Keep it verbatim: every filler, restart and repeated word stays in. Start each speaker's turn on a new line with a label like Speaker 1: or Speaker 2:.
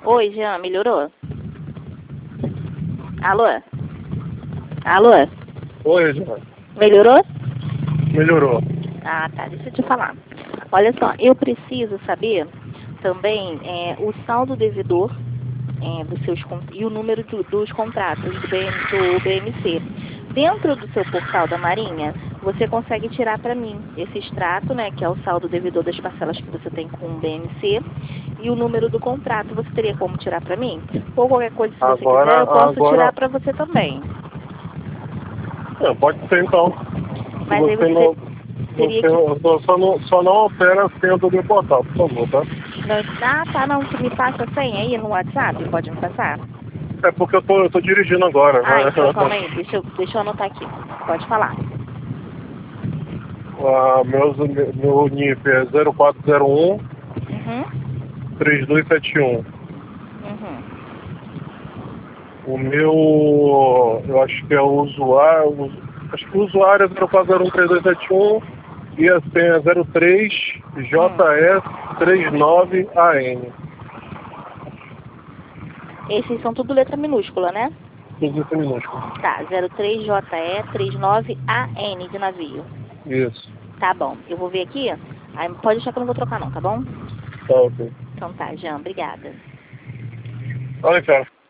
Speaker 1: Oi, Jean, melhorou? Alô? Alô?
Speaker 2: Oi, Jean.
Speaker 1: Melhorou?
Speaker 2: Melhorou.
Speaker 1: Ah, tá. Deixa eu te falar. Olha só, eu preciso saber também é, o saldo devedor é, dos seus, con- e o número do- dos contratos do, B M, do B M C. Dentro do seu portal da Marinha, você consegue tirar para mim esse extrato, né, que é o saldo devedor das parcelas que você tem com o B M C, e o número do contrato. Você teria como tirar para mim? Ou qualquer coisa, se você quiser,
Speaker 2: Agora,
Speaker 1: eu posso
Speaker 2: agora...
Speaker 1: tirar para você também.
Speaker 2: É, pode ser então. Se
Speaker 1: Mas aí
Speaker 2: você
Speaker 1: você
Speaker 2: não...
Speaker 1: teria
Speaker 2: Você
Speaker 1: que...
Speaker 2: só, só não, só não altera a senha do meu portal, por favor, tá?
Speaker 1: Não, ah, tá, não. Me passa a senha aí no WhatsApp? Pode me passar?
Speaker 2: É porque eu tô, eu tô dirigindo agora,
Speaker 1: Ah,
Speaker 2: né?
Speaker 1: então calma aí. Deixa eu, deixa eu anotar aqui. Pode falar.
Speaker 2: Ah, meus, meu N I P é zero quatro zero um,
Speaker 1: Uhum.
Speaker 2: três dois sete um.
Speaker 1: Uhum.
Speaker 2: O meu, eu acho que é o usuário, acho que o usuário é zero quatro zero um, três dois sete um e a senha é zero três
Speaker 1: Hum.
Speaker 2: J S trinta e nove A N.
Speaker 1: Esses são tudo letra minúscula, né?
Speaker 2: Tudo isso minúsculo.
Speaker 1: Tá, zero três J E trinta e nove A N de navio.
Speaker 2: Isso.
Speaker 1: Tá bom. Eu vou ver aqui. Aí pode deixar que eu não vou trocar não, tá bom?
Speaker 2: Tá, ok.
Speaker 1: Então tá, Jean. Obrigada.
Speaker 2: Olha, cara.